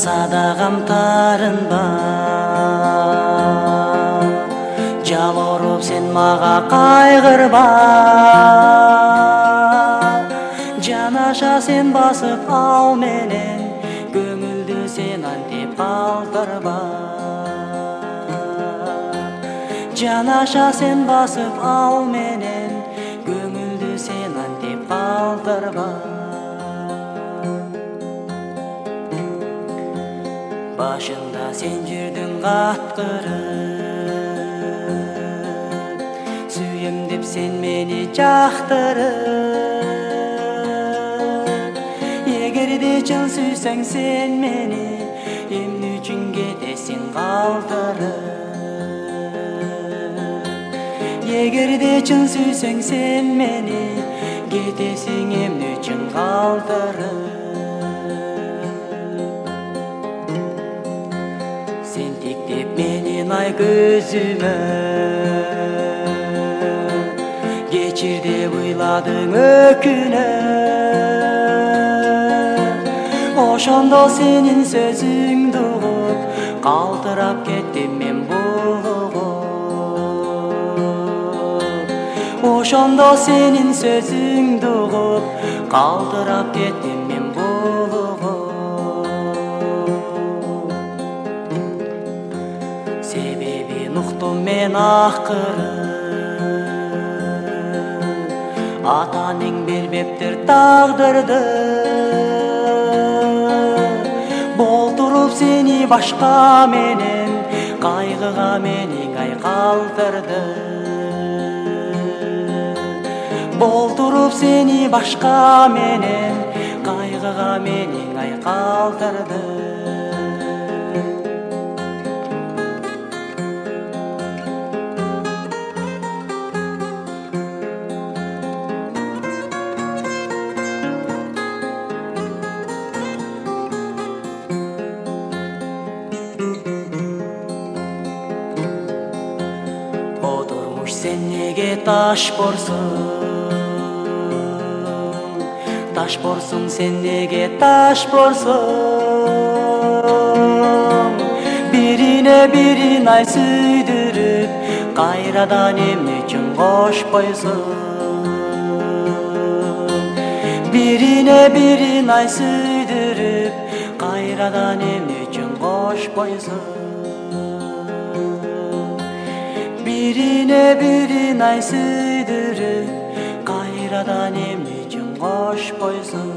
сада камтарынба, жалоруп сен мага кайгырба, жанаша сен басып ал менен, көңүлдү сен антип калтырба. Жанаша сен басып ал менен, көңүлдү сен антип калтырба. Башында сен жүрдүң каткырып, сүйем деп сен мени жактырып. Эгерде чын сүйсөң сен мени, эмне үчүн кетесиң калтырып. Эгерде чын сүйсөң сен мени, кетесиң эмне үчүн калтырып. Сен тиктеп менин ай көзүмө, кечир деп ыйладың өкүнөп. Ошондо сенин сөзүңдү угуп, калтырап кеттим мен булугуп. Ошондо сенин сөзүңдү угуп, калтырап кеттим мен булугуп. Себебин уктум мен акыры, атаның бербептир тагдырды. Болтуруп сени башка менен, кайгыга менин ай калтырды. Болтуруп сени башка менен, кайгыга менин ай калтырды. Отурмуш сен неге таш борсуң? Таш борсуң сен неге таш борсуң? Бирине бирин ай сүйдүрүп, кайрадан эмне үчүн кошпойсуң? Бирине бирин ай сүйдүрүп, кайрадан эмне үчүн кошпойсуң? Бирине бирин ай сүйдүрүп, кайрадан эмне үчүн кошпойсуң?